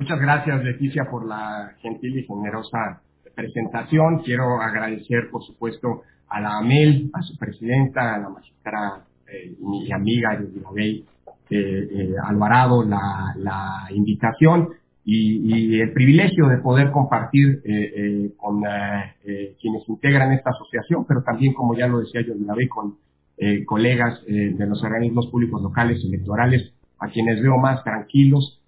Muchas gracias, Leticia, por la gentil y generosa presentación. Quiero agradecer, por supuesto, a la AMEL, a su presidenta, a la magistrada mi amiga Yodilabey Alvarado, la invitación y el privilegio de poder compartir con quienes integran esta asociación, pero también, como ya lo decía Yodilabey, con colegas de los organismos públicos locales electorales, a quienes veo más tranquilos.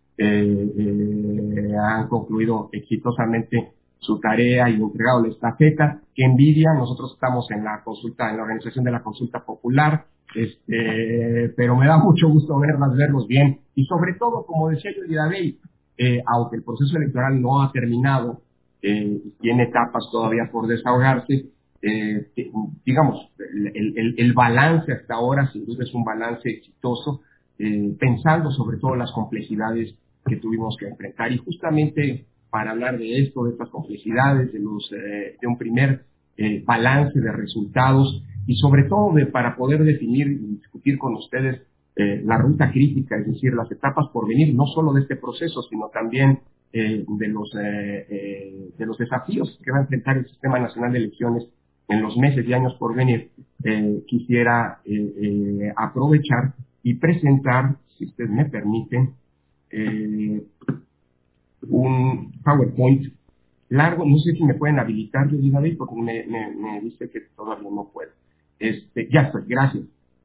Han concluido exitosamente su tarea y entregado la estafeta. Qué envidia, nosotros estamos en la consulta, en la organización de la consulta popular, pero me da mucho gusto verlos bien, y sobre todo, como decía Yodilabey, aunque el proceso electoral no ha terminado, tiene etapas todavía por desahogarse, digamos, el balance hasta ahora sin duda es un balance exitoso, pensando sobre todo las complejidades que tuvimos que enfrentar. Y justamente para hablar de esto, de estas complejidades, de un primer balance de resultados y sobre todo para poder definir y discutir con ustedes la ruta crítica, es decir, las etapas por venir, no solo de este proceso, sino también de los desafíos que va a enfrentar el Sistema Nacional de Elecciones en los meses y años por venir, quisiera aprovechar y presentar, si ustedes me permiten, un PowerPoint largo. No sé si me pueden habilitar, Yodilabey, porque me dice que todavía no puedo. Ya estoy, gracias.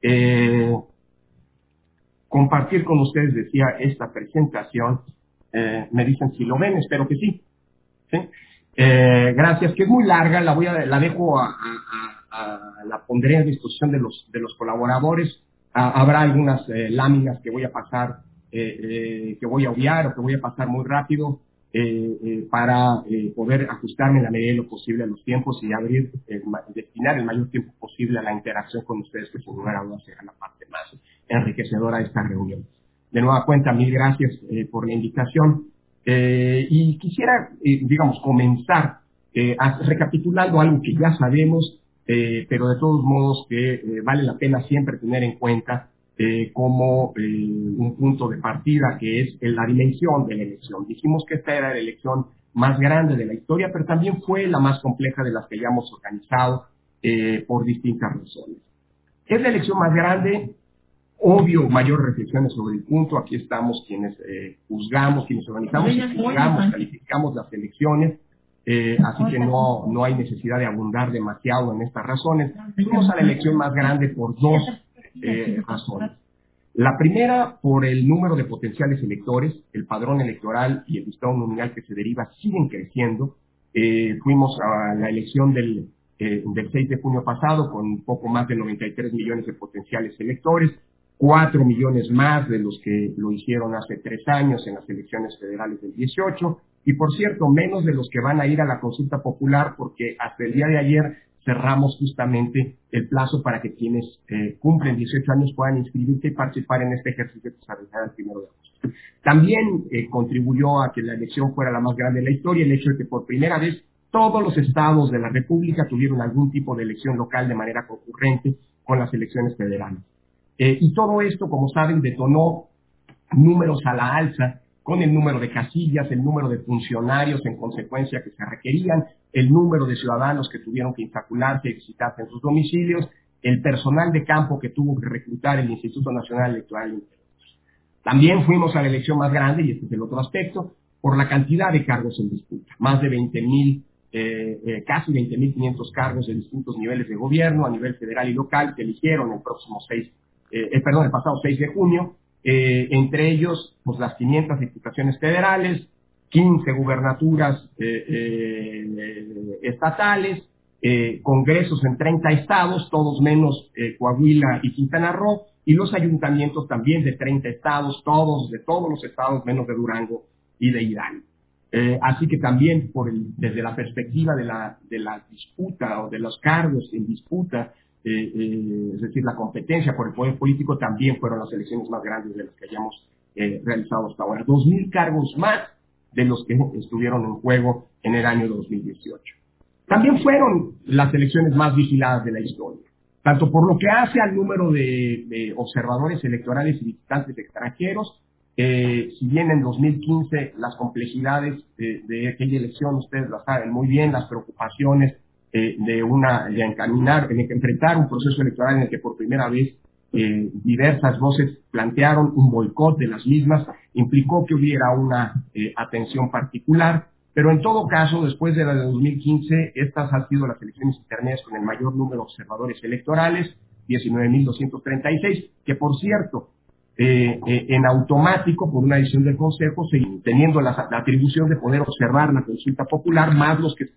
Compartir con ustedes, decía, esta presentación. Me dicen si lo ven, espero que sí. ¿Sí? Gracias, que es muy larga, la dejo la pondré a disposición de los colaboradores. Habrá algunas láminas que voy a pasar, que voy a obviar o que voy a pasar muy rápido para poder ajustarme en la medida de lo posible a los tiempos y destinar el mayor tiempo posible a la interacción con ustedes, que sin lugar a dudas será la parte más enriquecedora de esta reunión. De nueva cuenta, mil gracias por la invitación. Y quisiera, digamos, comenzar recapitulando algo que ya sabemos, pero de todos modos que vale la pena siempre tener en cuenta como un punto de partida, que es la dimensión de la elección. Dijimos que esta era la elección más grande de la historia, pero también fue la más compleja de las que hayamos organizado por distintas razones. Es la elección más grande. Obvio, mayor reflexiones sobre el punto. Aquí estamos quienes juzgamos, quienes organizamos y juzgamos, calificamos las elecciones. Así que no hay necesidad de abundar demasiado en estas razones. Fuimos a la elección más grande por dos razones. La primera, por el número de potenciales electores. El padrón electoral y el listado nominal que se deriva siguen creciendo. Fuimos a la elección del 6 de junio pasado con poco más de 93 millones de potenciales electores, 4 millones más de los que lo hicieron hace 3 años en las elecciones federales del 18, y por cierto, menos de los que van a ir a la consulta popular, porque hasta el día de ayer cerramos justamente el plazo para que quienes cumplen 18 años puedan inscribirse y participar en este ejercicio que se realizará el 1 de agosto. También contribuyó a que la elección fuera la más grande de la historia el hecho de que por primera vez todos los estados de la República tuvieron algún tipo de elección local de manera concurrente con las elecciones federales. Y todo esto, como saben, detonó números a la alza con el número de casillas, el número de funcionarios en consecuencia que se requerían, el número de ciudadanos que tuvieron que instacularse y visitarse en sus domicilios, el personal de campo que tuvo que reclutar el Instituto Nacional Electoral. También fuimos a la elección más grande, y este es el otro aspecto, por la cantidad de cargos en disputa. Más de 20,000, casi 20,500 cargos de distintos niveles de gobierno a nivel federal y local que eligieron el pasado 6 de junio. Entre ellos, pues las 500 diputaciones federales, 15 gubernaturas estatales, congresos en 30 estados, todos menos Coahuila y Quintana Roo, y los ayuntamientos también de 30 estados, de todos los estados menos de Durango y de Hidalgo. Así que también desde la perspectiva de la disputa o de los cargos en disputa, es decir, la competencia por el poder político, también fueron las elecciones más grandes de las que hayamos realizado hasta ahora. 2,000 cargos más de los que estuvieron en juego en el año 2018. También fueron las elecciones más vigiladas de la historia, tanto por lo que hace al número de observadores electorales y visitantes extranjeros, Si bien en 2015 las complejidades de aquella elección, ustedes lo saben muy bien, las preocupaciones de enfrentar un proceso electoral en el que por primera vez diversas voces plantearon un boicot de las mismas, implicó que hubiera una atención particular, pero en todo caso, después de la de 2015, estas han sido las elecciones intermedias con el mayor número de observadores electorales, 19.236, que por cierto, en automático, por una decisión del Consejo, teniendo la atribución de poder observar la consulta popular, más los que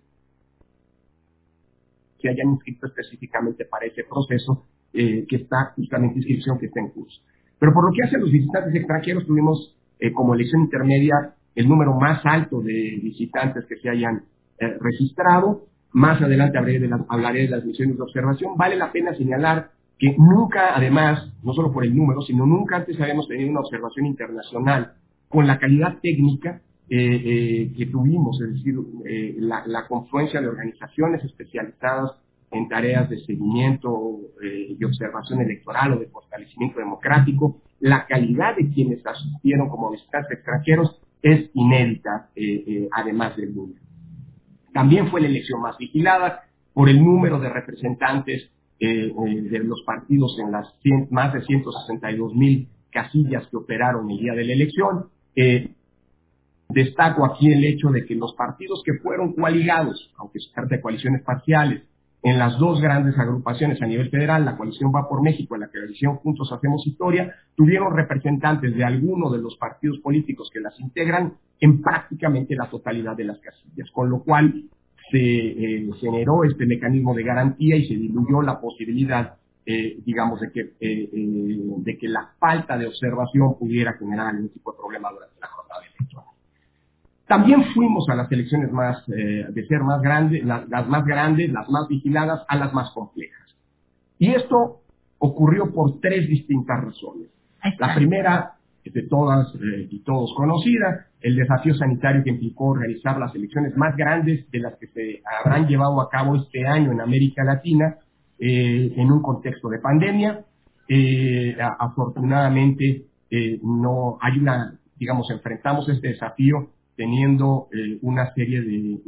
se hayan inscrito específicamente para ese proceso, que está justamente inscripción que está en curso. Pero por lo que hace a los visitantes extranjeros, tuvimos como elección intermedia el número más alto de visitantes que se hayan registrado. Más adelante hablaré de las misiones de observación. Vale la pena señalar que nunca, además, no solo por el número, sino nunca antes habíamos tenido una observación internacional con la calidad técnica que tuvimos, es decir, la confluencia de organizaciones especializadas en tareas de seguimiento y observación electoral o de fortalecimiento democrático. La calidad de quienes asistieron como visitantes extranjeros es inédita, además del número. También fue la elección más vigilada por el número de representantes de los partidos en las más de 162,000 casillas que operaron el día de la elección. Destaco aquí el hecho de que los partidos que fueron coaligados, aunque se trata de coaliciones parciales, en las dos grandes agrupaciones a nivel federal, la coalición Va por México y la coalición Juntos Hacemos Historia, tuvieron representantes de alguno de los partidos políticos que las integran en prácticamente la totalidad de las casillas, con lo cual se generó este mecanismo de garantía y se diluyó la posibilidad, digamos, de que la falta de observación pudiera generar algún tipo de problema durante la jornada electoral. También fuimos a las elecciones de ser más grandes, las más grandes, las más vigiladas, a las más complejas. Y esto ocurrió por tres distintas razones. La primera, de todas y todos conocida, el desafío sanitario que implicó realizar las elecciones más grandes de las que se habrán llevado a cabo este año en América Latina, en un contexto de pandemia. Afortunadamente, no hay enfrentamos este desafío teniendo una serie de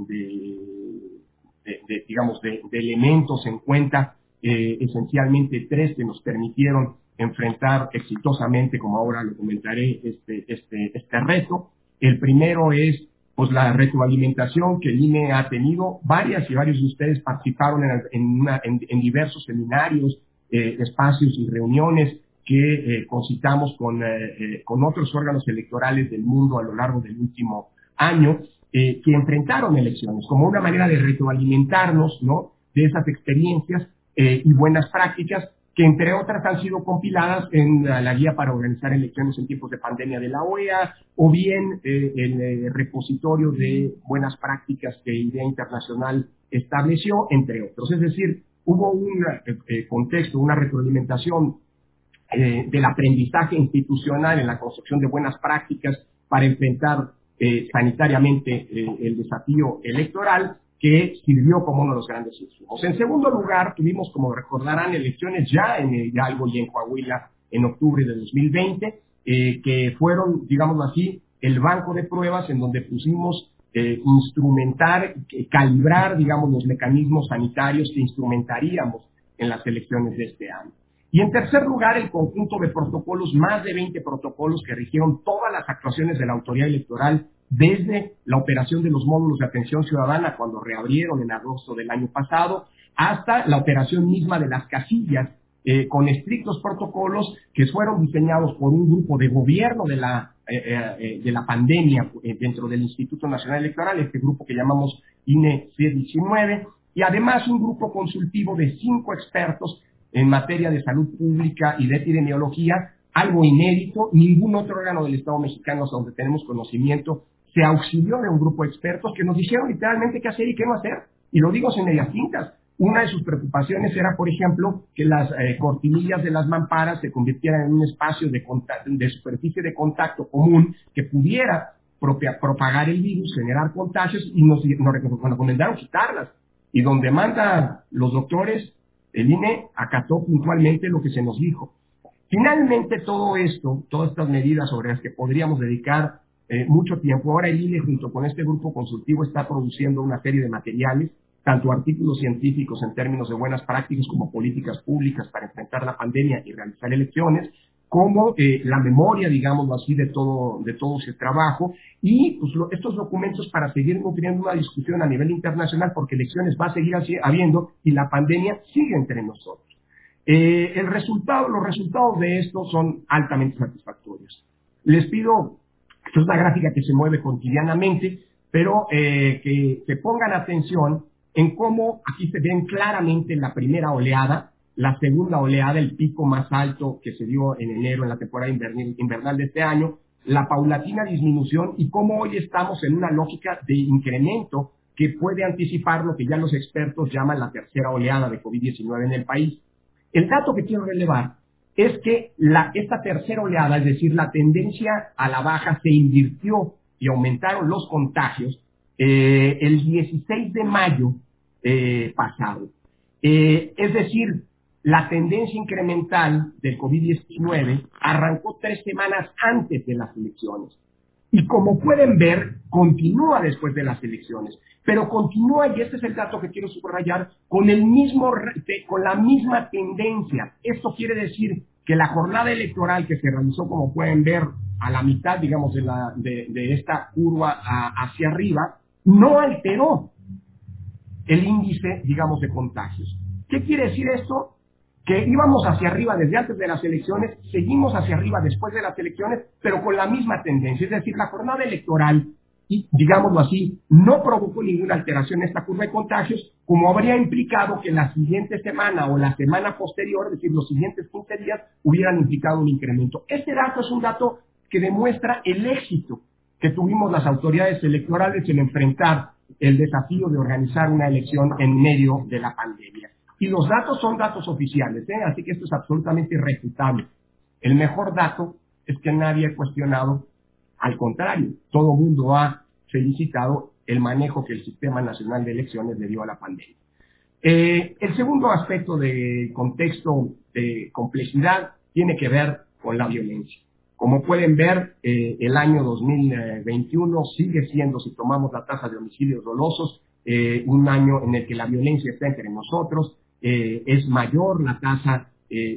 elementos en cuenta, esencialmente tres que nos permitieron enfrentar exitosamente, como ahora lo comentaré, este reto. El primero es pues la retroalimentación que el INE ha tenido. Varios de ustedes participaron en diversos seminarios, espacios y reuniones que concitamos con otros órganos electorales del mundo a lo largo del último año, que enfrentaron elecciones como una manera de retroalimentarnos, ¿no?, de esas experiencias y buenas prácticas que, entre otras, han sido compiladas en la guía para organizar elecciones en tiempos de pandemia de la OEA, o bien el repositorio de buenas prácticas que Idea Internacional estableció, entre otros. Es decir, hubo un contexto, una retroalimentación del aprendizaje institucional en la construcción de buenas prácticas para enfrentar sanitariamente el desafío electoral, que sirvió como uno de los grandes insumos. En segundo lugar, tuvimos, como recordarán, elecciones ya en Hidalgo y en Coahuila en octubre de 2020, que fueron, digámoslo así, el banco de pruebas en donde pusimos instrumentar, calibrar, digamos, los mecanismos sanitarios que instrumentaríamos en las elecciones de este año. Y en tercer lugar, el conjunto de protocolos, más de 20 protocolos que rigieron todas las actuaciones de la autoridad electoral, desde la operación de los módulos de atención ciudadana cuando reabrieron en agosto del año pasado, hasta la operación misma de las casillas, con estrictos protocolos que fueron diseñados por un grupo de gobierno de la pandemia dentro del Instituto Nacional Electoral, este grupo que llamamos INE C19, y además un grupo consultivo de 5 expertos en materia de salud pública y de epidemiología, algo inédito. Ningún otro órgano del Estado mexicano, hasta donde tenemos conocimiento, se auxilió de un grupo de expertos que nos dijeron literalmente qué hacer y qué no hacer. Y lo digo sin medias tintas. Una de sus preocupaciones era, por ejemplo, que las cortinillas de las mamparas se convirtieran en un espacio de superficie de contacto común que pudiera propagar el virus, generar contagios, y nos recomendaron quitarlas. Y donde mandan los doctores, el INE acató puntualmente lo que se nos dijo. Finalmente, todo esto, todas estas medidas sobre las que podríamos dedicar mucho tiempo, ahora el INE junto con este grupo consultivo está produciendo una serie de materiales, tanto artículos científicos en términos de buenas prácticas como políticas públicas para enfrentar la pandemia y realizar elecciones, como la memoria, digámoslo así, de todo ese trabajo, y pues, estos documentos para seguir nutriendo una discusión a nivel internacional, porque elecciones va a seguir habiendo y la pandemia sigue entre nosotros. Los resultados de esto son altamente satisfactorios. Les pido, esto es una gráfica que se mueve cotidianamente, pero que pongan atención en cómo aquí se ven claramente la primera oleada, la segunda oleada, el pico más alto que se dio en enero en la temporada invernal de este año, la paulatina disminución y cómo hoy estamos en una lógica de incremento que puede anticipar lo que ya los expertos llaman la tercera oleada de COVID-19 en el país. El dato que quiero relevar es que esta tercera oleada, es decir, la tendencia a la baja se invirtió y aumentaron los contagios el 16 de mayo pasado. Es decir, la tendencia incremental del COVID-19 arrancó 3 semanas antes de las elecciones. Y como pueden ver, continúa después de las elecciones, pero continúa, y este es el dato que quiero subrayar, con la misma tendencia. Esto quiere decir que la jornada electoral que se realizó, como pueden ver, a la mitad, digamos, de esta curva hacia arriba, no alteró el índice, digamos, de contagios. ¿Qué quiere decir esto? Que íbamos hacia arriba desde antes de las elecciones, seguimos hacia arriba después de las elecciones, pero con la misma tendencia. Es decir, la jornada electoral, y digámoslo así, no provocó ninguna alteración en esta curva de contagios, como habría implicado que la siguiente semana o la semana posterior, es decir, los siguientes 15 días, hubieran implicado un incremento. Este dato es un dato que demuestra el éxito que tuvimos las autoridades electorales en enfrentar el desafío de organizar una elección en medio de la pandemia. Y los datos son datos oficiales, así que esto es absolutamente irrefutable. El mejor dato es que nadie ha cuestionado, al contrario, todo el mundo ha felicitado el manejo que el Sistema Nacional de Elecciones le dio a la pandemia. El segundo aspecto de contexto de complejidad tiene que ver con la violencia. Como pueden ver, el año 2021 sigue siendo, si tomamos la tasa de homicidios dolosos, un año en el que la violencia está entre nosotros. Es mayor la tasa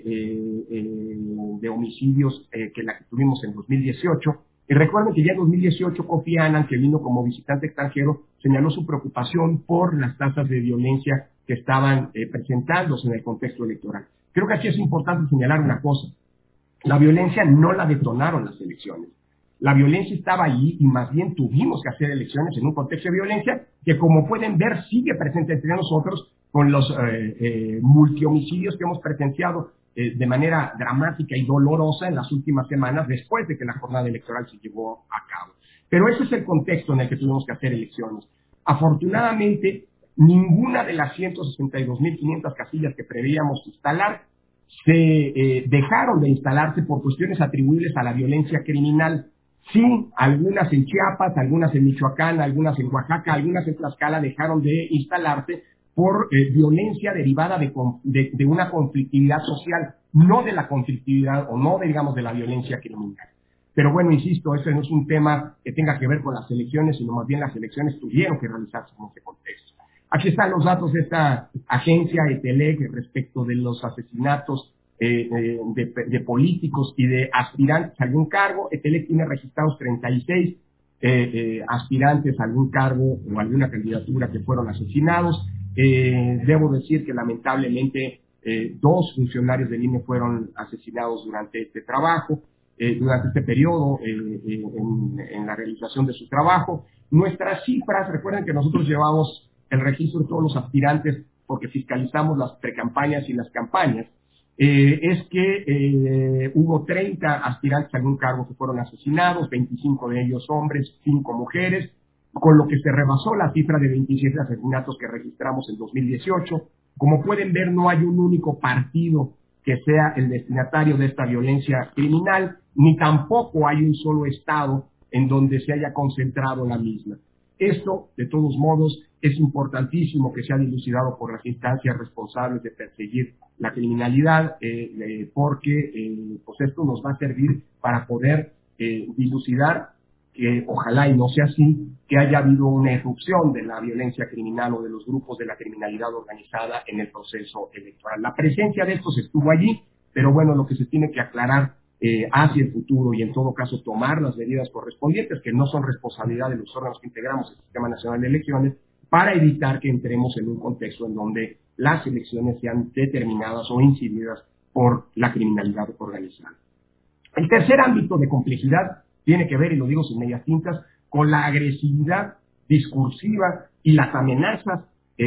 de homicidios que la que tuvimos en 2018. Y recuerden que ya en 2018 Kofi Annan, que vino como visitante extranjero, señaló su preocupación por las tasas de violencia que estaban presentándose en el contexto electoral. Creo que aquí es importante señalar una cosa. La violencia no la detonaron las elecciones. La violencia estaba allí y más bien tuvimos que hacer elecciones en un contexto de violencia que, como pueden ver, sigue presente entre nosotros con los multihomicidios que hemos presenciado de manera dramática y dolorosa en las últimas semanas después de que la jornada electoral se llevó a cabo. Pero ese es el contexto en el que tuvimos que hacer elecciones. Afortunadamente, ninguna de las 162.500 casillas que preveíamos instalar se dejaron de instalarse por cuestiones atribuibles a la violencia criminal. Sí, algunas en Chiapas, algunas en Michoacán, algunas en Oaxaca, algunas en Tlaxcala dejaron de instalarse por violencia derivada de una conflictividad social, no de la conflictividad o no, digamos, de la violencia criminal. Pero bueno, insisto, ese no es un tema que tenga que ver con las elecciones, sino más bien las elecciones tuvieron que realizarse en ese contexto. Aquí están los datos de esta agencia, ETELEC, respecto de los asesinatos de políticos y de aspirantes a algún cargo. ETELEC tiene registrados 36 aspirantes a algún cargo o alguna candidatura que fueron asesinados. Debo decir que lamentablemente 2 funcionarios del INE fueron asesinados durante este trabajo, durante este periodo en la realización de su trabajo. Nuestras cifras, recuerden que nosotros llevamos el registro de todos los aspirantes porque fiscalizamos las precampañas y las campañas, es que hubo 30 aspirantes a algún cargo que fueron asesinados, 25 de ellos hombres, 5 mujeres, con lo que se rebasó la cifra de 27 asesinatos que registramos en 2018. Como pueden ver, no hay un único partido que sea el destinatario de esta violencia criminal, ni tampoco hay un solo estado en donde se haya concentrado la misma. Esto, de todos modos, es importantísimo que sea dilucidado por las instancias responsables de perseguir la criminalidad, porque pues esto nos va a servir para poder dilucidar que ojalá y no sea así, que haya habido una irrupción de la violencia criminal o de los grupos de la criminalidad organizada en el proceso electoral. La presencia de estos estuvo allí, pero bueno, lo que se tiene que aclarar hacia el futuro y en todo caso tomar las medidas correspondientes, que no son responsabilidad de los órganos que integramos el Sistema Nacional de Elecciones, para evitar que entremos en un contexto en donde las elecciones sean determinadas o incididas por la criminalidad organizada. El tercer ámbito de complejidad tiene que ver, y lo digo sin medias tintas, con la agresividad discursiva y las amenazas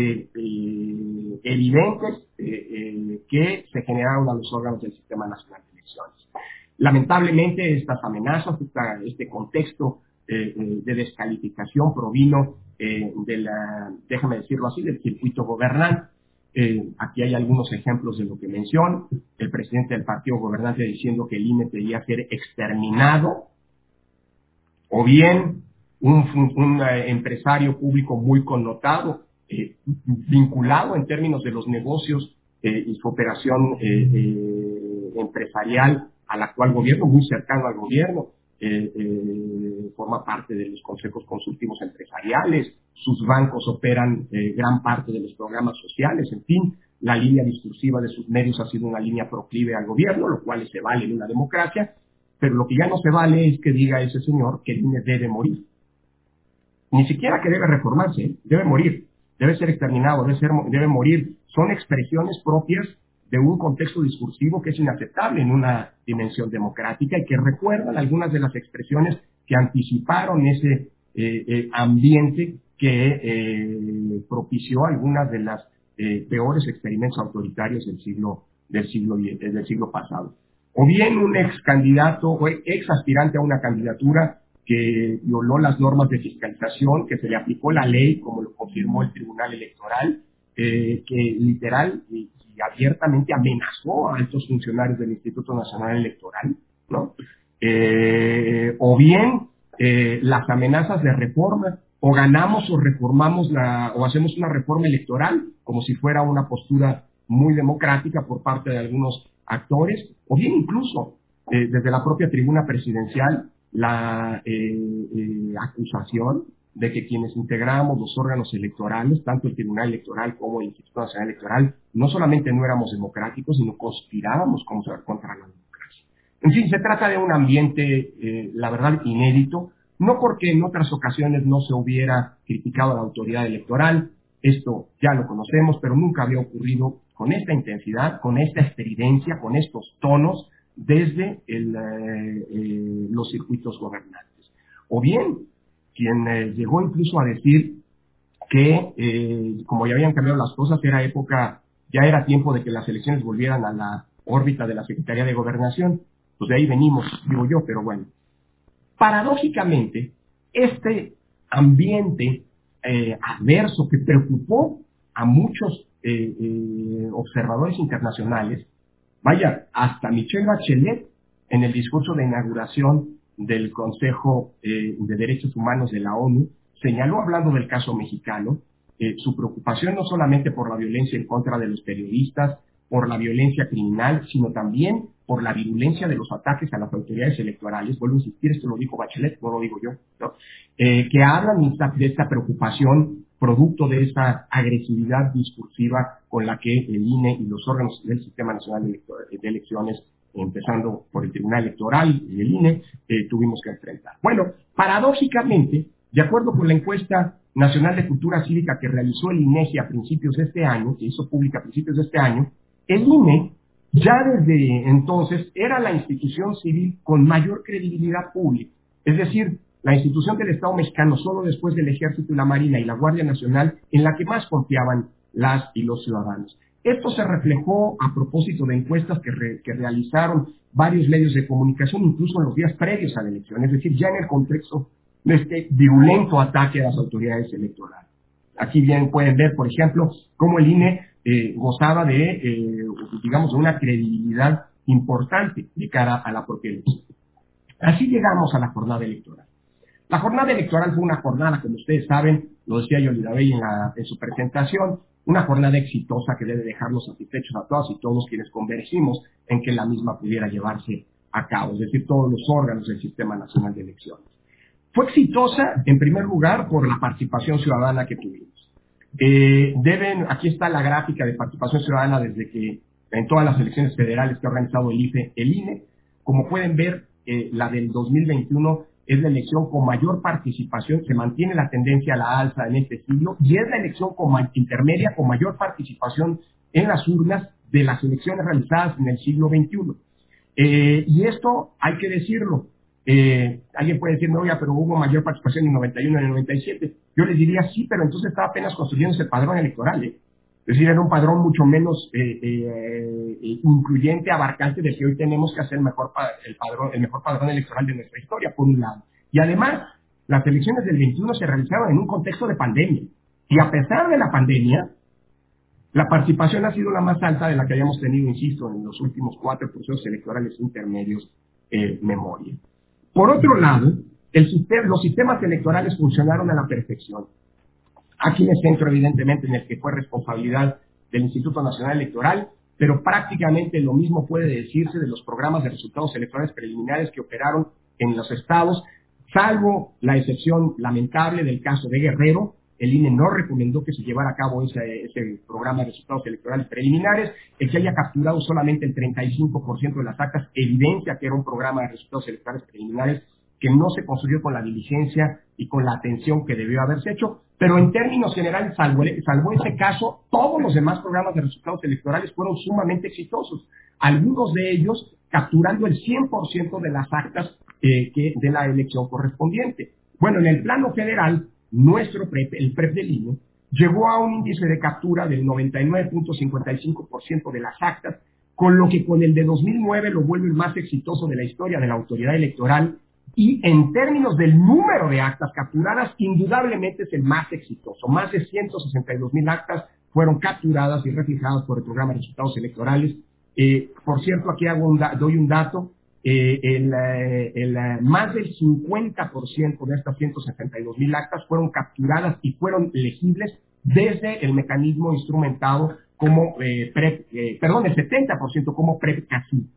evidentes que se generaron a los órganos del Sistema Nacional de Elecciones. Lamentablemente, estas amenazas, este contexto de descalificación provino déjame decirlo así, del circuito gobernante. Aquí hay algunos ejemplos de lo que menciono. El presidente del partido gobernante diciendo que el INE debía ser exterminado, o bien un empresario público muy connotado, vinculado en términos de los negocios y su operación empresarial al actual gobierno, muy cercano al gobierno, forma parte de los consejos consultivos empresariales, sus bancos operan gran parte de los programas sociales, en fin, la línea discursiva de sus medios ha sido una línea proclive al gobierno, lo cual se vale en una democracia, pero lo que ya no se vale es que diga ese señor que el INE debe morir. Ni siquiera que debe reformarse, debe morir, debe ser exterminado, debe morir. Son expresiones propias de un contexto discursivo que es inaceptable en una dimensión democrática y que recuerdan algunas de las expresiones que anticiparon ese ambiente que propició algunas de las peores experimentos autoritarios del siglo pasado. O bien un ex candidato o ex aspirante a una candidatura que violó las normas de fiscalización, que se le aplicó la ley, como lo confirmó el Tribunal Electoral, que literal y abiertamente amenazó a altos funcionarios del Instituto Nacional Electoral, ¿no? O bien las amenazas de reforma, o ganamos o reformamos o hacemos una reforma electoral, como si fuera una postura muy democrática por parte de algunos actores, o bien incluso desde la propia tribuna presidencial la acusación de que quienes integramos los órganos electorales, tanto el Tribunal Electoral como el Instituto Nacional Electoral, no solamente no éramos democráticos, sino conspirábamos contra la democracia. En fin, se trata de un ambiente, la verdad, inédito, no porque en otras ocasiones no se hubiera criticado a la autoridad electoral, esto ya lo conocemos, pero nunca había ocurrido con esta intensidad, con esta estridencia, con estos tonos, desde los circuitos gobernantes. O bien, quien llegó incluso a decir que, como ya habían cambiado las cosas, ya era tiempo de que las elecciones volvieran a la órbita de la Secretaría de Gobernación. Pues de ahí venimos, digo yo, pero bueno. Paradójicamente, este ambiente adverso que preocupó a muchos observadores internacionales, vaya, hasta Michelle Bachelet, en el discurso de inauguración del Consejo de Derechos Humanos de la ONU, señaló, hablando del caso mexicano, su preocupación no solamente por la violencia en contra de los periodistas, por la violencia criminal, sino también por la virulencia de los ataques a las autoridades electorales. Vuelvo a insistir, esto lo dijo Bachelet, no lo digo yo, ¿no? Que hablan de esta preocupación producto de esa agresividad discursiva con la que el INE y los órganos del Sistema Nacional de Elecciones, empezando por el Tribunal Electoral y el INE, tuvimos que enfrentar. Bueno, paradójicamente, de acuerdo con la encuesta nacional de cultura cívica que realizó el INEGI a principios de este año, que hizo pública a principios de este año, el INE ya desde entonces era la institución civil con mayor credibilidad pública. Es decir, la institución del Estado mexicano, solo después del Ejército y la Marina y la Guardia Nacional, en la que más confiaban las y los ciudadanos. Esto se reflejó a propósito de encuestas que realizaron varios medios de comunicación, incluso en los días previos a la elección, es decir, ya en el contexto de este virulento ataque a las autoridades electorales. Aquí bien pueden ver, por ejemplo, cómo el INE gozaba de una credibilidad importante de cara a la propia elección. Así llegamos a la jornada electoral. La jornada electoral fue una jornada, como ustedes saben, lo decía Yolanda Bey en su presentación, una jornada exitosa que debe dejarnos satisfechos a todas y todos quienes convergimos en que la misma pudiera llevarse a cabo, es decir, todos los órganos del Sistema Nacional de Elecciones. Fue exitosa, en primer lugar, por la participación ciudadana que tuvimos. Aquí está la gráfica de participación ciudadana desde que en todas las elecciones federales que ha organizado el INE. Como pueden ver, la del 2021 es la elección con mayor participación, se mantiene la tendencia a la alza en este siglo, y es la elección intermedia con mayor participación en las urnas de las elecciones realizadas en el siglo XXI. Y esto hay que decirlo. Alguien puede decir, no, ya, pero hubo mayor participación en el 91 y en el 97. Yo les diría, sí, pero entonces estaba apenas construyéndose el padrón electoral. Es decir, era un padrón mucho menos incluyente, abarcante del que hoy tenemos, que hacer el mejor padrón electoral de nuestra historia, por un lado. Y además, las elecciones del 21 se realizaron en un contexto de pandemia. Y a pesar de la pandemia, la participación ha sido la más alta de la que hayamos tenido, insisto, en los últimos 4 procesos electorales intermedios memoria. Por otro lado, los sistemas electorales funcionaron a la perfección. Aquí me centro, evidentemente, en el que fue responsabilidad del Instituto Nacional Electoral, pero prácticamente lo mismo puede decirse de los programas de resultados electorales preliminares que operaron en los estados, salvo la excepción lamentable del caso de Guerrero. El INE no recomendó que se llevara a cabo ese programa de resultados electorales preliminares. El que haya capturado solamente el 35% de las actas evidencia que era un programa de resultados electorales preliminares que no se construyó con la diligencia y con la atención que debió haberse hecho. Pero en términos generales, salvo ese caso, todos los demás programas de resultados electorales fueron sumamente exitosos. Algunos de ellos capturando el 100% de las actas de la elección correspondiente. Bueno, en el plano federal, nuestro PREP, el PREP del INE, llegó a un índice de captura del 99.55% de las actas, con lo que con el de 2009 lo vuelve el más exitoso de la historia de la autoridad electoral, y en términos del número de actas capturadas, indudablemente es el más exitoso. Más de 162,000 actas fueron capturadas y reflejadas por el programa de resultados electorales. Por cierto, aquí doy un dato. Más del 50% de estas 172,000 actas fueron capturadas y fueron legibles desde el mecanismo instrumentado como el 70% como PREP-CACI.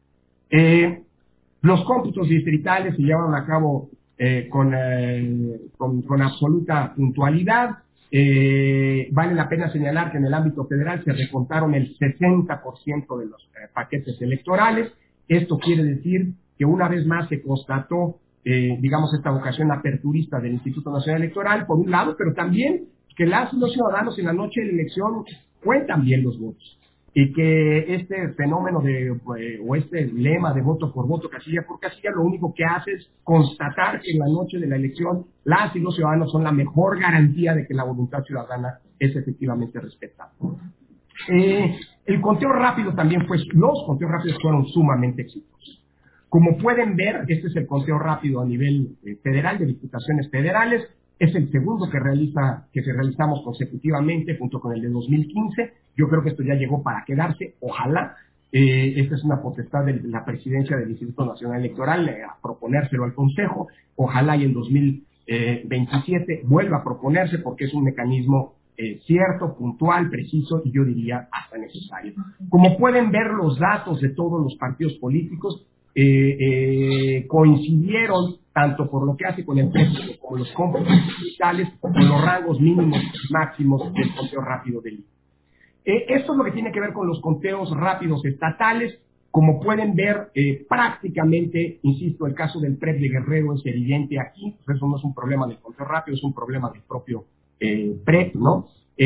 Los cómputos distritales se llevaron a cabo con absoluta puntualidad. Vale la pena señalar que en el ámbito federal se recontaron el 60% de los paquetes electorales. Esto quiere decir que una vez más se constató, esta vocación aperturista del Instituto Nacional Electoral, por un lado, pero también que los ciudadanos en la noche de la elección cuentan bien los votos. Y que este fenómeno o este lema de voto por voto, casilla por casilla, lo único que hace es constatar que en la noche de la elección las y los ciudadanos son la mejor garantía de que la voluntad ciudadana es efectivamente respetada. El conteo rápido también los conteos rápidos fueron sumamente exitosos. Como pueden ver, este es el conteo rápido a nivel federal, de diputaciones federales. Es el segundo que realizamos consecutivamente junto con el de 2015. Yo creo que esto ya llegó para quedarse, ojalá. Esta es una potestad de la presidencia del Instituto Nacional Electoral a proponérselo al Consejo. Ojalá y en 2027 vuelva a proponerse, porque es un mecanismo cierto, puntual, preciso y yo diría hasta necesario. Como pueden ver, los datos de todos los partidos políticos coincidieron tanto por lo que hace con el precio como los cómputos digitales, con los rangos mínimos y máximos del conteo rápido del INE. Esto es lo que tiene que ver con los conteos rápidos estatales. Como pueden ver, prácticamente, insisto, el caso del PREP de Guerrero es evidente aquí. Pues eso no es un problema del conteo rápido, es un problema del propio PREP, ¿no?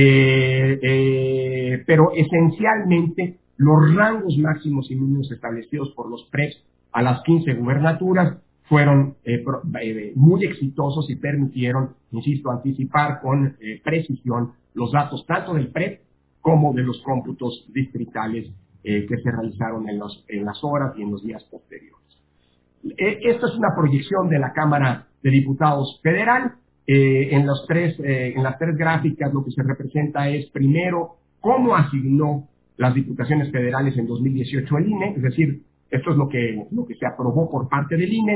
Pero esencialmente los rangos máximos y mínimos establecidos por los PREPs a las 15 gubernaturas fueron muy exitosos y permitieron, insisto, anticipar con precisión los datos tanto del PREP como de los cómputos distritales que se realizaron en las horas y en los días posteriores. Esta es una proyección de la Cámara de Diputados Federal. En las tres gráficas lo que se representa es, primero, cómo asignó las diputaciones federales en 2018 el INE, es decir, esto es lo que se aprobó por parte del INE.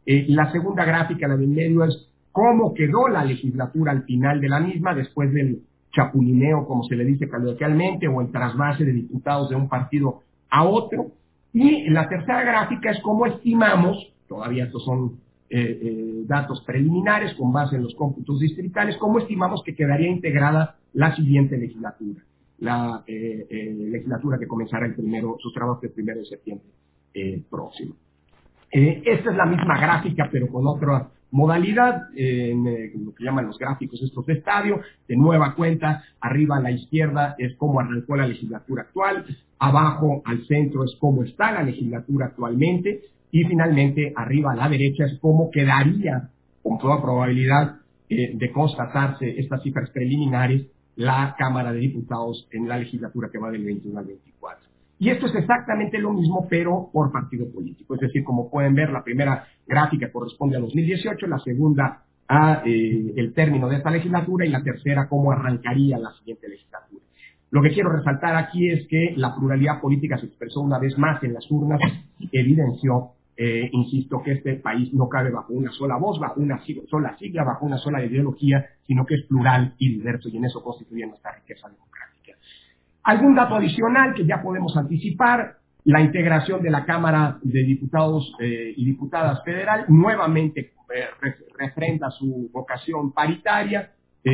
La segunda gráfica, la del medio, es cómo quedó la legislatura al final de la misma, después del chapulineo, como se le dice coloquialmente, o el trasvase de diputados de un partido a otro. Y la tercera gráfica es cómo estimamos, todavía estos son datos preliminares con base en los cómputos distritales, cómo estimamos que quedaría integrada la siguiente legislatura, la legislatura que comenzará sus trabajos el 1 de septiembre próximo. Esta es la misma gráfica, pero con otra modalidad, lo que llaman los gráficos estos de estadio. De nueva cuenta, arriba a la izquierda es cómo arrancó la legislatura actual, abajo al centro es cómo está la legislatura actualmente, y finalmente arriba a la derecha es cómo quedaría, con toda probabilidad de constatarse estas cifras preliminares, la Cámara de Diputados en la legislatura que va del 21 al 24. Y esto es exactamente lo mismo, pero por partido político. Es decir, como pueden ver, la primera gráfica corresponde a 2018, la segunda a el término de esta legislatura y la tercera cómo arrancaría la siguiente legislatura. Lo que quiero resaltar aquí es que la pluralidad política se expresó una vez más en las urnas y evidenció, insisto, que este país no cabe bajo una sola voz, bajo una sola sigla, bajo una sola ideología, sino que es plural y diverso, y en eso constituye nuestra riqueza democrática. Algún dato adicional que ya podemos anticipar: la integración de la Cámara de Diputados y Diputadas Federal nuevamente refrenda su vocación paritaria,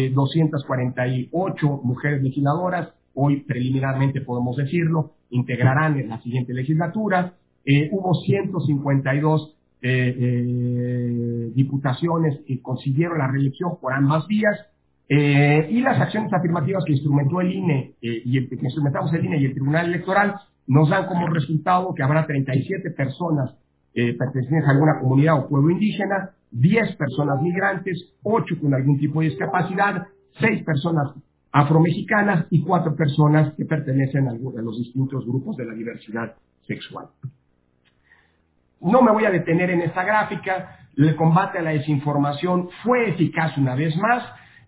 248 mujeres legisladoras, hoy preliminarmente podemos decirlo, integrarán en la siguiente legislatura. Hubo 152 diputaciones que consiguieron la reelección por ambas vías. Y las acciones afirmativas que instrumentó el INE, que instrumentamos el INE y el Tribunal Electoral, nos dan como resultado que habrá 37 personas pertenecientes a alguna comunidad o pueblo indígena, 10 personas migrantes, 8 con algún tipo de discapacidad, 6 personas afromexicanas y 4 personas que pertenecen a los distintos grupos de la diversidad sexual. No me voy a detener en esta gráfica. El combate a la desinformación fue eficaz una vez más.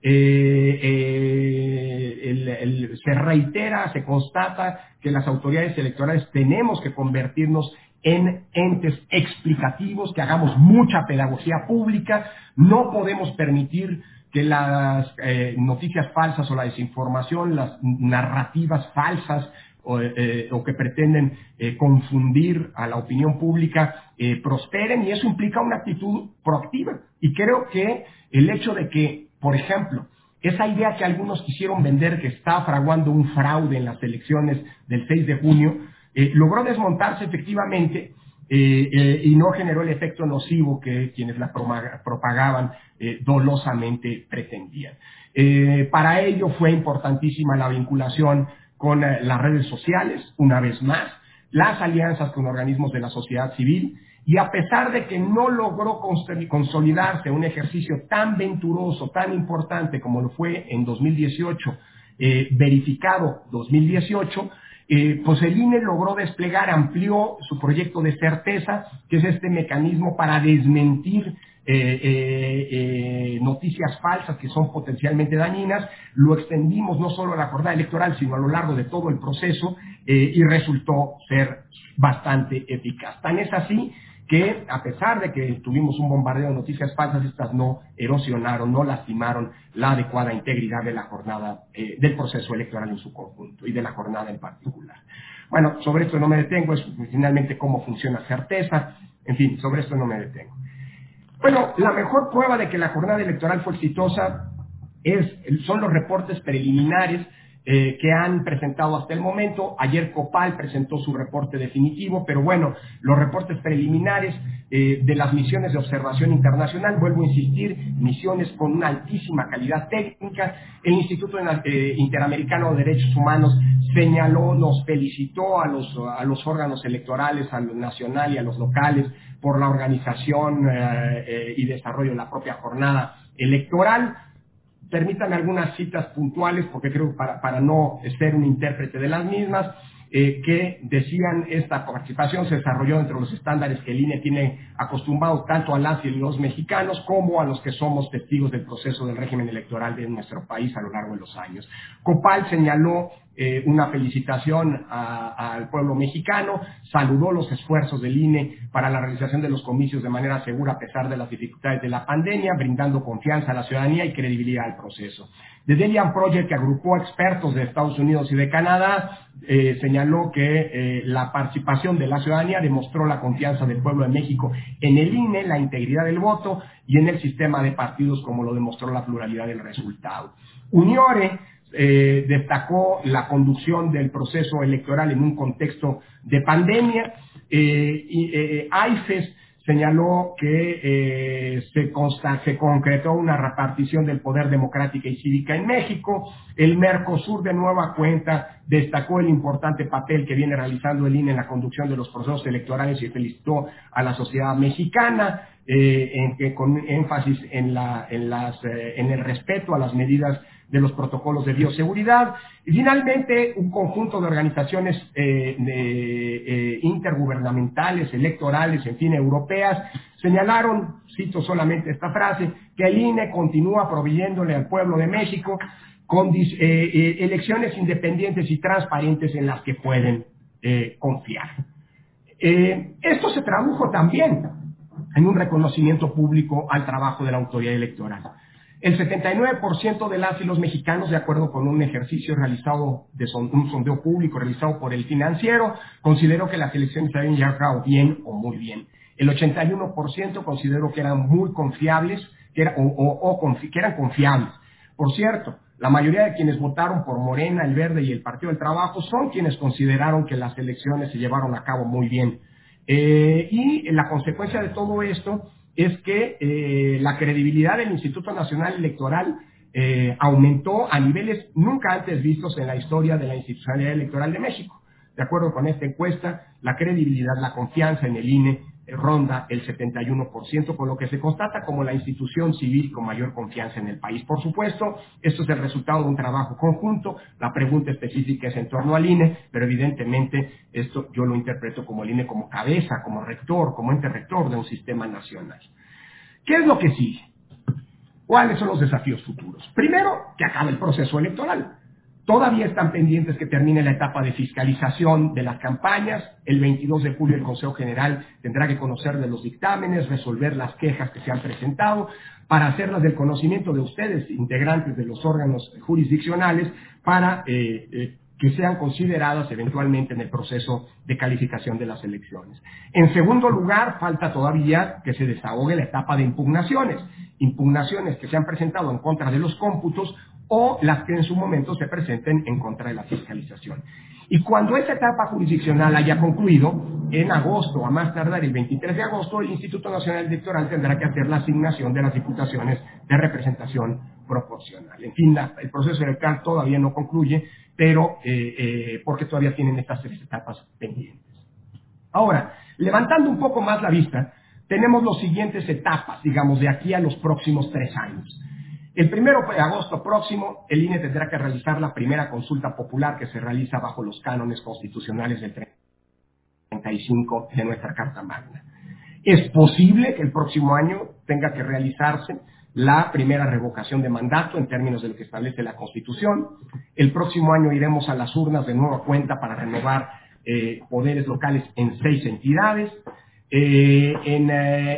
Se reitera, se constata que las autoridades electorales tenemos que convertirnos en entes explicativos, que hagamos mucha pedagogía pública. No podemos permitir que las noticias falsas o la desinformación, las narrativas falsas o que pretenden confundir a la opinión pública prosperen, y eso implica una actitud proactiva. Y creo que el hecho de que, por ejemplo, esa idea que algunos quisieron vender, que está fraguando un fraude en las elecciones del 6 de junio, logró desmontarse efectivamente y no generó el efecto nocivo que quienes la propagaban dolosamente pretendían. Para ello fue importantísima la vinculación con las redes sociales, una vez más, las alianzas con organismos de la sociedad civil, y a pesar de que no logró consolidarse un ejercicio tan venturoso, tan importante como lo fue en 2018, verificado 2018, pues el INE logró desplegar, amplió su proyecto de certeza, que es este mecanismo para desmentir noticias falsas que son potencialmente dañinas. Lo extendimos no solo a la jornada electoral, sino a lo largo de todo el proceso, y resultó ser bastante eficaz. Tan es así que, a pesar de que tuvimos un bombardeo de noticias falsas, estas no erosionaron, no lastimaron la adecuada integridad de la jornada, del proceso electoral en su conjunto y de la jornada en particular. Bueno, sobre esto no me detengo, es finalmente cómo funciona certeza, en fin, sobre esto no me detengo. Bueno, la mejor prueba de que la jornada electoral fue exitosa son los reportes preliminares que han presentado hasta el momento. Ayer Copal presentó su reporte definitivo, pero bueno, los reportes preliminares de las misiones de observación internacional, vuelvo a insistir, misiones con una altísima calidad técnica. El Instituto Interamericano de Derechos Humanos señaló, nos felicitó a los órganos electorales, al nacional y a los locales, por la organización y desarrollo de la propia jornada electoral. Permítanme algunas citas puntuales, porque creo que para no ser un intérprete de las mismas. que decían esta participación se desarrolló entre los estándares que el INE tiene acostumbrado tanto a las y los mexicanos como a los que somos testigos del proceso del régimen electoral de nuestro país a lo largo de los años. Copal señaló una felicitación al pueblo mexicano, saludó los esfuerzos del INE para la realización de los comicios de manera segura a pesar de las dificultades de la pandemia, brindando confianza a la ciudadanía y credibilidad al proceso. The Delian Project, que agrupó expertos de Estados Unidos y de Canadá, señaló que la participación de la ciudadanía demostró la confianza del pueblo de México en el INE, la integridad del voto y en el sistema de partidos, como lo demostró la pluralidad del resultado. Uniore destacó la conducción del proceso electoral en un contexto de pandemia. AIFES señaló que se concretó una repartición del poder democrática y cívica en México. El Mercosur, de nueva cuenta, destacó el importante papel que viene realizando el INE en la conducción de los procesos electorales y felicitó a la sociedad mexicana, con énfasis en el respeto a las medidas de los protocolos de bioseguridad. Y finalmente, un conjunto de organizaciones intergubernamentales, electorales, en fin, europeas, señalaron, cito solamente esta frase, que el INE continúa proveyéndole al pueblo de México con elecciones independientes y transparentes en las que pueden confiar. Esto se tradujo también en un reconocimiento público al trabajo de la autoridad electoral. El 79% de las y los mexicanos, de acuerdo con un ejercicio realizado un sondeo público realizado por El Financiero, consideró que las elecciones se habían llevado bien o muy bien. El 81% consideró que eran muy confiables, que eran confiables. Por cierto, la mayoría de quienes votaron por Morena, El Verde y el Partido del Trabajo son quienes consideraron que las elecciones se llevaron a cabo muy bien. Y la consecuencia de todo esto es que la credibilidad del Instituto Nacional Electoral aumentó a niveles nunca antes vistos en la historia de la institucionalidad electoral de México. De acuerdo con esta encuesta, la credibilidad, la confianza en el INE ronda el 71%, con lo que se constata como la institución civil con mayor confianza en el país. Por supuesto, esto es el resultado de un trabajo conjunto. La pregunta específica es en torno al INE, pero evidentemente esto yo lo interpreto como el INE como cabeza, como rector, como ente rector de un sistema nacional. ¿Qué es lo que sigue? ¿Cuáles son los desafíos futuros? Primero, que acabe el proceso electoral. Todavía están pendientes que termine la etapa de fiscalización de las campañas. El 22 de julio el Consejo General tendrá que conocer de los dictámenes, resolver las quejas que se han presentado, para hacerlas del conocimiento de ustedes, integrantes de los órganos jurisdiccionales, para que sean consideradas eventualmente en el proceso de calificación de las elecciones. En segundo lugar, falta todavía que se desahogue la etapa de impugnaciones que se han presentado en contra de los cómputos o las que en su momento se presenten en contra de la fiscalización. Y cuando esa etapa jurisdiccional haya concluido, en agosto, a más tardar el 23 de agosto, el Instituto Nacional Electoral tendrá que hacer la asignación de las diputaciones de representación proporcional. En fin, el proceso electoral todavía no concluye, pero porque todavía tienen estas tres etapas pendientes. Ahora, levantando un poco más la vista, tenemos las siguientes etapas, digamos, de aquí a los próximos 3 años. El 1 de agosto próximo, el INE tendrá que realizar la primera consulta popular que se realiza bajo los cánones constitucionales del 35 de nuestra Carta Magna. Es posible que el próximo año tenga que realizarse la primera revocación de mandato en términos de lo que establece la Constitución. El próximo año iremos a las urnas de nueva cuenta para renovar poderes locales en 6 entidades. En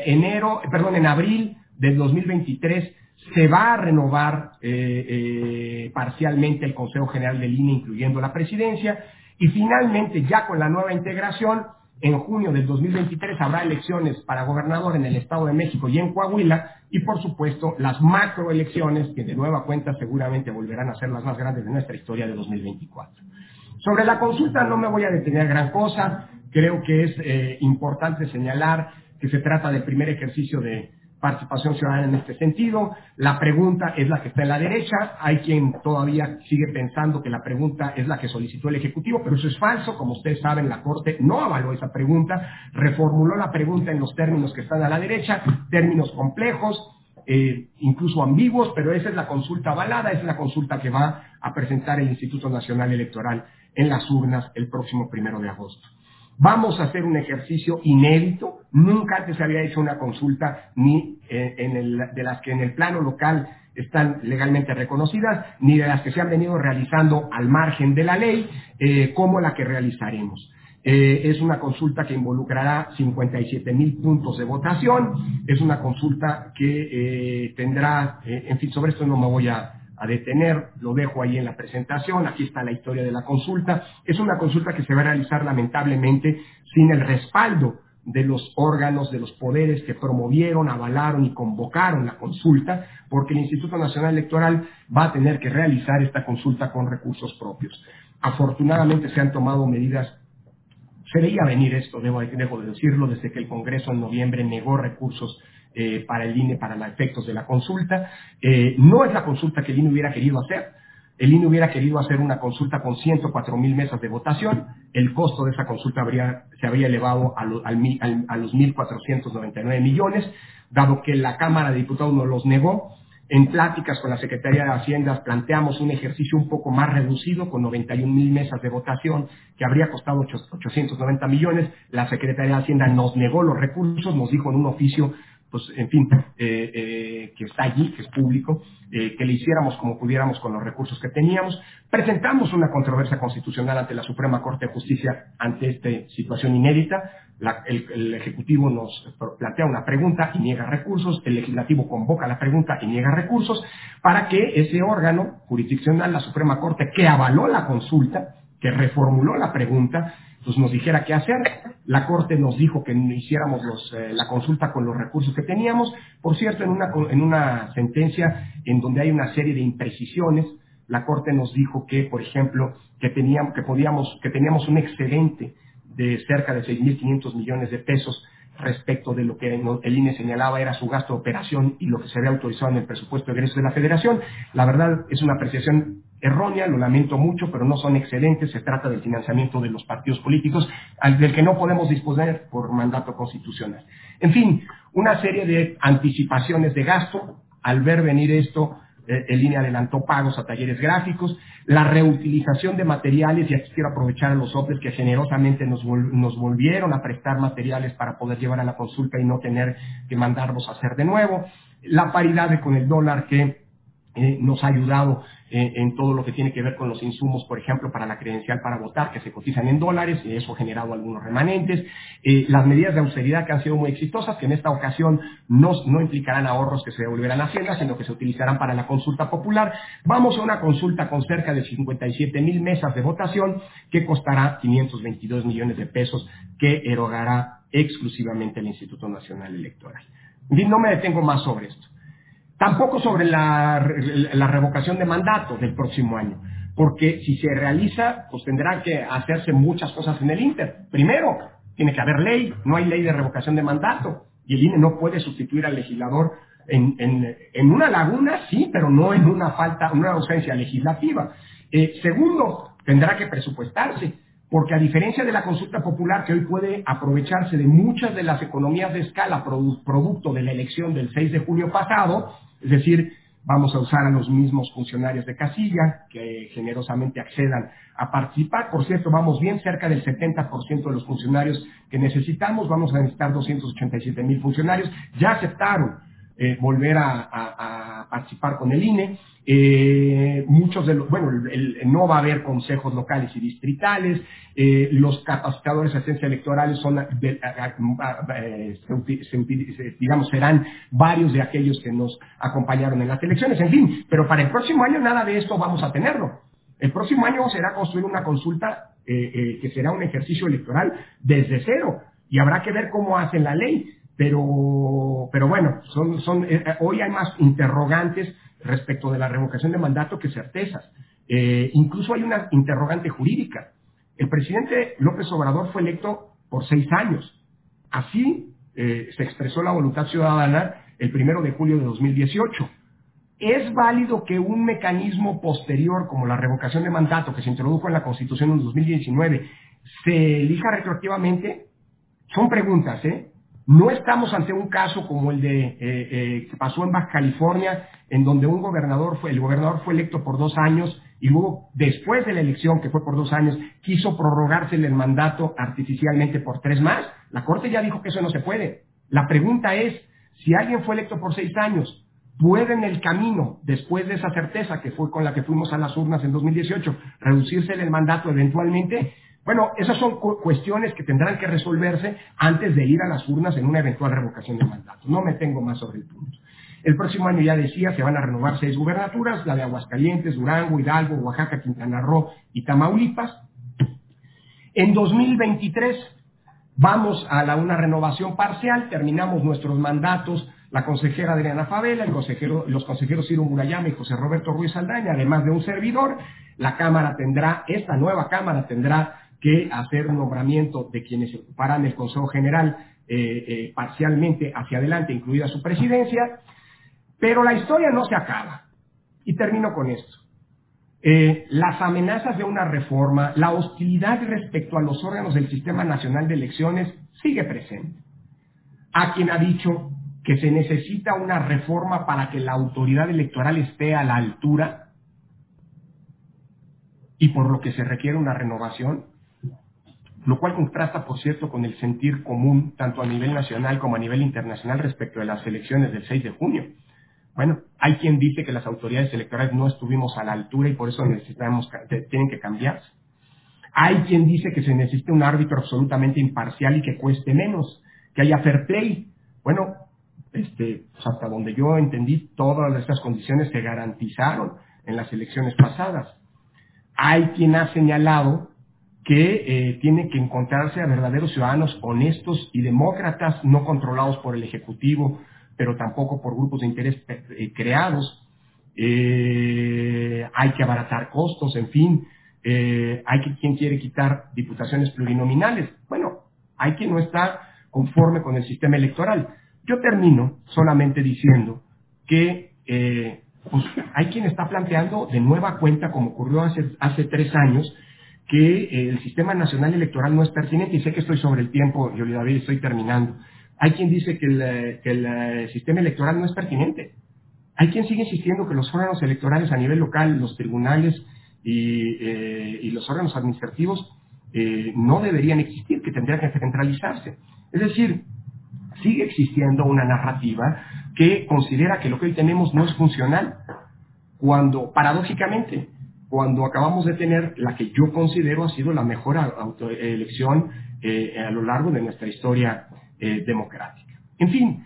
abril del 2023 se va a renovar parcialmente el Consejo General del INE, incluyendo la presidencia, y finalmente, ya con la nueva integración, en junio del 2023 habrá elecciones para gobernador en el Estado de México y en Coahuila, y por supuesto las macroelecciones, que de nueva cuenta seguramente volverán a ser las más grandes de nuestra historia de 2024. Sobre la consulta no me voy a detener gran cosa. Creo que es importante señalar que se trata del primer ejercicio de participación ciudadana en este sentido. La pregunta es la que está en la derecha. Hay quien todavía sigue pensando que la pregunta es la que solicitó el Ejecutivo, pero eso es falso. Como ustedes saben, la Corte no avaló esa pregunta, reformuló la pregunta en los términos que están a la derecha, términos complejos, incluso ambiguos, pero esa es la consulta avalada, esa es la consulta que va a presentar el Instituto Nacional Electoral en las urnas el próximo 1 de agosto. Vamos a hacer un ejercicio inédito. Nunca antes se había hecho una consulta ni de las que en el plano local están legalmente reconocidas, ni de las que se han venido realizando al margen de la ley, como la que realizaremos. Es una consulta que involucrará 57,000 puntos de votación. Es una consulta que tendrá, en fin, sobre esto no me voy a detener, lo dejo ahí en la presentación. Aquí está la historia de la consulta. Es una consulta que se va a realizar lamentablemente sin el respaldo de los órganos, de los poderes que promovieron, avalaron y convocaron la consulta, porque el Instituto Nacional Electoral va a tener que realizar esta consulta con recursos propios. Afortunadamente se han tomado medidas. Se veía venir esto, debo de decirlo, desde que el Congreso en noviembre negó recursos para el INE para los efectos de la consulta. No es la consulta que el INE hubiera querido hacer. El INE hubiera querido hacer una consulta con 104,000 mesas de votación. El costo de esa consulta se habría elevado a los 1,499 millones, dado que la Cámara de Diputados nos los negó. En pláticas con la Secretaría de Hacienda planteamos un ejercicio un poco más reducido, con 91,000 mesas de votación, que habría costado 890 millones. La Secretaría de Hacienda nos negó los recursos, nos dijo en un oficio, pues, en fin, que está allí, que es público, que le hiciéramos como pudiéramos con los recursos que teníamos. Presentamos una controversia constitucional ante la Suprema Corte de Justicia ante esta situación inédita. El Ejecutivo nos plantea una pregunta y niega recursos, el Legislativo convoca la pregunta y niega recursos, para que ese órgano jurisdiccional, la Suprema Corte, que avaló la consulta, que reformuló la pregunta, pues nos dijera qué hacer. La Corte nos dijo que hiciéramos la consulta con los recursos que teníamos. Por cierto, en una sentencia en donde hay una serie de imprecisiones, la Corte nos dijo que, por ejemplo, que teníamos un excedente de cerca de 6,500 millones de pesos respecto de lo que el INE señalaba era su gasto de operación y lo que se había autorizado en el presupuesto de egresos de la Federación. La verdad es una apreciación errónea, lo lamento mucho, pero no son excedentes. Se trata del financiamiento de los partidos políticos, del que no podemos disponer por mandato constitucional. En fin, una serie de anticipaciones de gasto. Al ver venir esto, el INE adelantó pagos a talleres gráficos, la reutilización de materiales, y aquí quiero aprovechar a los OPEs que generosamente nos volvieron a prestar materiales para poder llevar a la consulta y no tener que mandarlos a hacer de nuevo, la paridad con el dólar que nos ha ayudado en todo lo que tiene que ver con los insumos, por ejemplo, para la credencial para votar, que se cotizan en dólares, y eso ha generado algunos remanentes. Las medidas de austeridad que han sido muy exitosas, que en esta ocasión no implicarán ahorros que se devolverán a Hacienda, sino que se utilizarán para la consulta popular. Vamos a una consulta con cerca de 57,000 mesas de votación, que costará 522 millones de pesos, que erogará exclusivamente el Instituto Nacional Electoral. Y no me detengo más sobre esto. Tampoco sobre la revocación de mandato del próximo año, porque si se realiza, pues tendrán que hacerse muchas cosas en el Inter. Primero, tiene que haber ley, no hay ley de revocación de mandato, y el INE no puede sustituir al legislador en una laguna, sí, pero no en una ausencia legislativa. Segundo, tendrá que presupuestarse, porque a diferencia de la consulta popular, que hoy puede aprovecharse de muchas de las economías de escala producto de la elección del 6 de junio pasado, es decir, vamos a usar a los mismos funcionarios de casilla que generosamente accedan a participar. Por cierto, vamos bien cerca del 70% de los funcionarios que necesitamos. Vamos a necesitar 287,000 funcionarios. Ya aceptaron volver a participar con el INE. Muchos de los, no va a haber consejos locales y distritales. Los capacitadores de asistencia electorales serán varios de aquellos que nos acompañaron en las elecciones. En fin, pero para el próximo año nada de esto vamos a tenerlo. El próximo año será construir una consulta que será un ejercicio electoral desde cero, y habrá que ver cómo hacen la ley. Pero bueno, hoy hay más interrogantes respecto de la revocación de mandato que certezas. Incluso hay una interrogante jurídica. El presidente López Obrador fue electo por 6 años. Así se expresó la voluntad ciudadana el 1 de julio de 2018. ¿Es válido que un mecanismo posterior, como la revocación de mandato que se introdujo en la Constitución en 2019, se elija retroactivamente? Son preguntas, ¿eh? No estamos ante un caso como el de que pasó en Baja California, en donde el gobernador fue electo por 2 años y luego, después de la elección, que fue por 2 años, quiso prorrogársele el mandato artificialmente por 3 más. La Corte ya dijo que eso no se puede. La pregunta es, si alguien fue electo por 6 años, ¿puede en el camino, después de esa certeza que fue con la que fuimos a las urnas en 2018, reducirse el mandato eventualmente? Bueno, esas son cuestiones que tendrán que resolverse antes de ir a las urnas en una eventual revocación de mandato. No me tengo más sobre el punto. El próximo año, ya decía, se van a renovar 6 gubernaturas, la de Aguascalientes, Durango, Hidalgo, Oaxaca, Quintana Roo y Tamaulipas. En 2023 vamos a una renovación parcial, terminamos nuestros mandatos, la consejera Adriana Favela, los consejeros Ciro Murayama y José Roberto Ruiz Saldaña, además de un servidor. Esta nueva Cámara tendrá que hacer un nombramiento de quienes ocuparán el Consejo General parcialmente hacia adelante, incluida su presidencia, pero la historia no se acaba. Y termino con esto. Las amenazas de una reforma, la hostilidad respecto a los órganos del Sistema Nacional de Elecciones sigue presente. A quien ha dicho que se necesita una reforma para que la autoridad electoral esté a la altura y por lo que se requiere una renovación, lo cual contrasta, por cierto, con el sentir común, tanto a nivel nacional como a nivel internacional, respecto de las elecciones del 6 de junio. Bueno, hay quien dice que las autoridades electorales no estuvimos a la altura y por eso tienen que cambiarse. Hay quien dice que se necesita un árbitro absolutamente imparcial y que cueste menos, que haya fair play. Bueno, pues hasta donde yo entendí, todas estas condiciones se garantizaron en las elecciones pasadas. Hay quien ha señalado que tienen que encontrarse a verdaderos ciudadanos honestos y demócratas, no controlados por el Ejecutivo, pero tampoco por grupos de interés creados. Hay que abaratar costos, en fin. Hay quien quiere quitar diputaciones plurinominales. Bueno, hay quien no está conforme con el sistema electoral. Yo termino solamente diciendo que pues, hay quien está planteando de nueva cuenta, como ocurrió hace 3 años, que el Sistema Nacional Electoral no es pertinente, y sé que estoy sobre el tiempo, Yoli David, estoy terminando. Hay quien dice que el sistema electoral no es pertinente. Hay quien sigue insistiendo que los órganos electorales a nivel local, los tribunales y los órganos administrativos no deberían existir, que tendrían que centralizarse. Es decir, sigue existiendo una narrativa que considera que lo que hoy tenemos no es funcional, cuando, paradójicamente, cuando acabamos de tener la que yo considero ha sido la mejor elección a lo largo de nuestra historia democrática. En fin,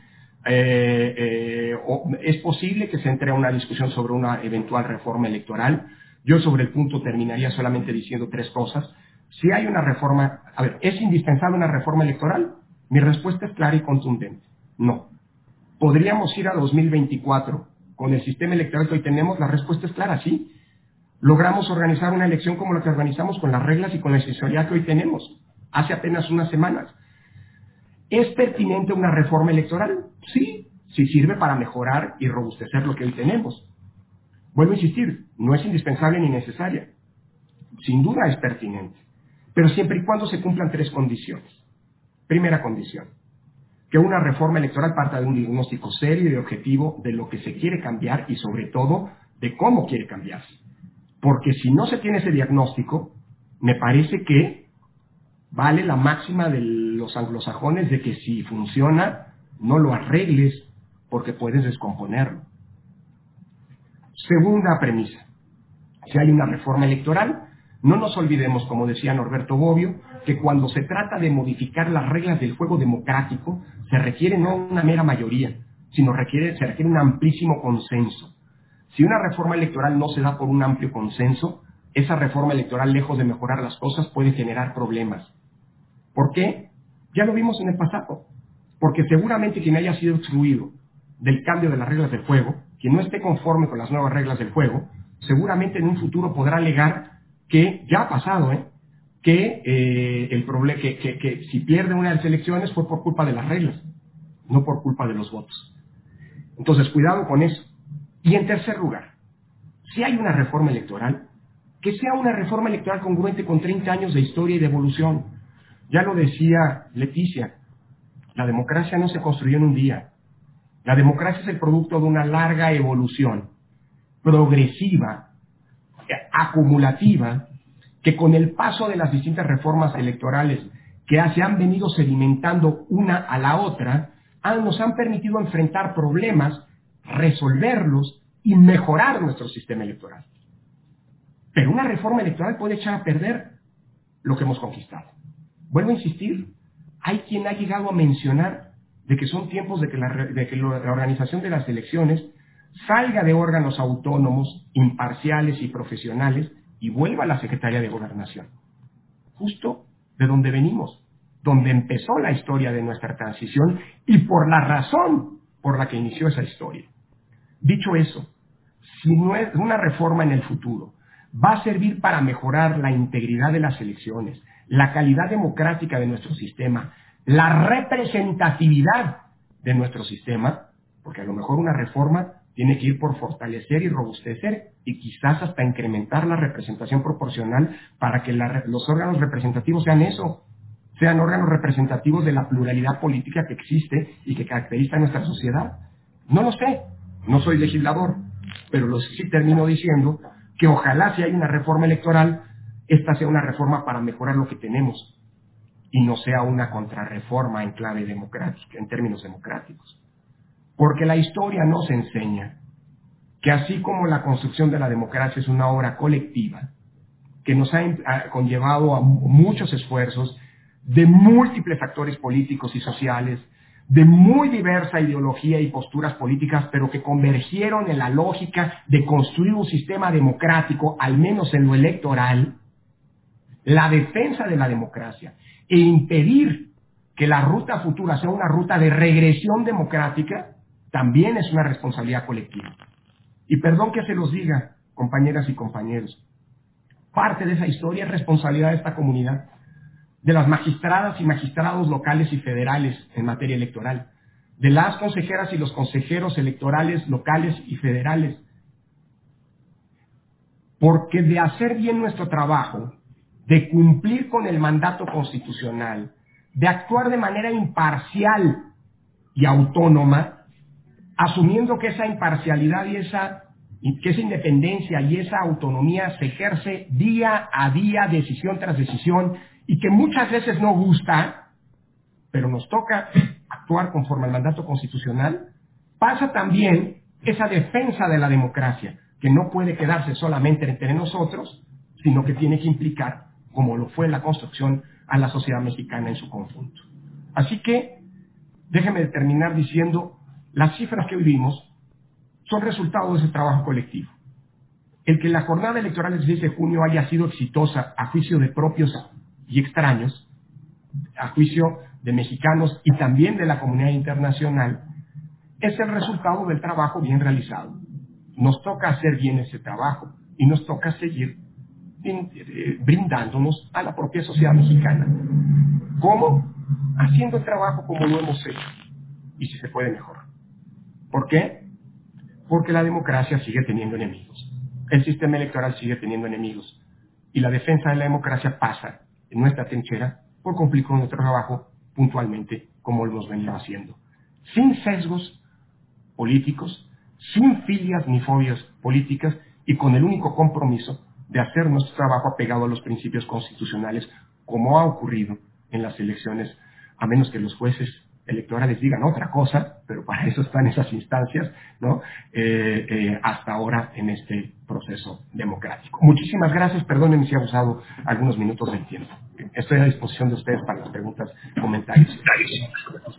es posible que se entre a una discusión sobre una eventual reforma electoral. Yo sobre el punto terminaría solamente diciendo 3 cosas. Si hay una reforma, ¿es indispensable una reforma electoral? Mi respuesta es clara y contundente. No. ¿Podríamos ir a 2024 con el sistema electoral que hoy tenemos? La respuesta es clara, sí. Logramos organizar una elección como la que organizamos con las reglas y con la sensibilidad que hoy tenemos, hace apenas unas semanas. ¿Es pertinente una reforma electoral? Sí, sí sirve para mejorar y robustecer lo que hoy tenemos. Vuelvo a insistir, no es indispensable ni necesaria. Sin duda es pertinente, pero siempre y cuando se cumplan 3 condiciones. Primera condición, que una reforma electoral parta de un diagnóstico serio y objetivo de lo que se quiere cambiar y sobre todo de cómo quiere cambiarse. Porque si no se tiene ese diagnóstico, me parece que vale la máxima de los anglosajones de que si funciona, no lo arregles porque puedes descomponerlo. Segunda premisa, si hay una reforma electoral, no nos olvidemos, como decía Norberto Bobbio, que cuando se trata de modificar las reglas del juego democrático, se requiere no una mera mayoría, sino se requiere un amplísimo consenso. Si una reforma electoral no se da por un amplio consenso, esa reforma electoral, lejos de mejorar las cosas, puede generar problemas. ¿Por qué? Ya lo vimos en el pasado. Porque seguramente quien haya sido excluido del cambio de las reglas del juego, quien no esté conforme con las nuevas reglas del juego, seguramente en un futuro podrá alegar que ya ha pasado, que si pierde una de las elecciones fue por culpa de las reglas, no por culpa de los votos. Entonces, cuidado con eso. Y en tercer lugar, si hay una reforma electoral, que sea una reforma electoral congruente con 30 años de historia y de evolución. Ya lo decía Leticia, La democracia no se construyó en un día. La democracia es el producto de una larga evolución progresiva, acumulativa, que con el paso de las distintas reformas electorales que se han venido sedimentando una a la otra, nos han permitido enfrentar problemas, resolverlos y mejorar nuestro sistema electoral. Pero una reforma electoral puede echar a perder lo que hemos conquistado. Vuelvo a insistir, hay quien ha llegado a mencionar de que son tiempos de que la organización de las elecciones salga de órganos autónomos, imparciales y profesionales y vuelva a la Secretaría de Gobernación. Justo de donde venimos, donde empezó la historia de nuestra transición y por la razón por la que inició esa historia. Dicho eso, si una reforma en el futuro va a servir para mejorar la integridad de las elecciones, la calidad democrática de nuestro sistema, la representatividad de nuestro sistema, porque a lo mejor una reforma tiene que ir por fortalecer y robustecer y quizás hasta incrementar la representación proporcional para que los órganos representativos sean eso, sean órganos representativos de la pluralidad política que existe y que caracteriza a nuestra sociedad. No lo sé, no soy legislador, pero sí termino diciendo que ojalá si hay una reforma electoral, esta sea una reforma para mejorar lo que tenemos y no sea una contrarreforma en clave democrática, en términos democráticos. Porque la historia nos enseña que así como la construcción de la democracia es una obra colectiva, que nos ha conllevado a muchos esfuerzos de múltiples actores políticos y sociales, de muy diversa ideología y posturas políticas, pero que convergieron en la lógica de construir un sistema democrático, al menos en lo electoral, la defensa de la democracia e impedir que la ruta futura sea una ruta de regresión democrática, también es una responsabilidad colectiva. Y perdón que se los diga, compañeras y compañeros, parte de esa historia es responsabilidad de esta comunidad, de las magistradas y magistrados locales y federales en materia electoral, de las consejeras y los consejeros electorales locales y federales. Porque de hacer bien nuestro trabajo, de cumplir con el mandato constitucional, de actuar de manera imparcial y autónoma, asumiendo que esa imparcialidad y que esa independencia y esa autonomía se ejerce día a día, decisión tras decisión, y que muchas veces no gusta, pero nos toca actuar conforme al mandato constitucional, pasa también esa defensa de la democracia, que no puede quedarse solamente entre nosotros, sino que tiene que implicar, como lo fue la construcción, a la sociedad mexicana en su conjunto. Así que, déjenme terminar diciendo, las cifras que hoy vimos son resultado de ese trabajo colectivo. El que la jornada electoral del 16 de junio haya sido exitosa a juicio de propios y extraños, a juicio de mexicanos y también de la comunidad internacional, es el resultado del trabajo bien realizado. Nos toca hacer bien ese trabajo y nos toca seguir brindándonos a la propia sociedad mexicana. ¿Cómo? Haciendo el trabajo como lo hemos hecho y si se puede mejor. ¿Por qué? Porque la democracia sigue teniendo enemigos. El sistema electoral sigue teniendo enemigos. Y la defensa de la democracia pasa en nuestra trinchera por cumplir con nuestro trabajo puntualmente como lo hemos venido haciendo. Sin sesgos políticos, sin filias ni fobias políticas y con el único compromiso de hacer nuestro trabajo apegado a los principios constitucionales como ha ocurrido en las elecciones, a menos que los jueces electorales digan otra cosa, pero para eso están esas instancias, ¿no? Hasta ahora en este proceso democrático. Muchísimas gracias, perdónenme si he abusado algunos minutos del tiempo. Estoy a disposición de ustedes para las preguntas, comentarios.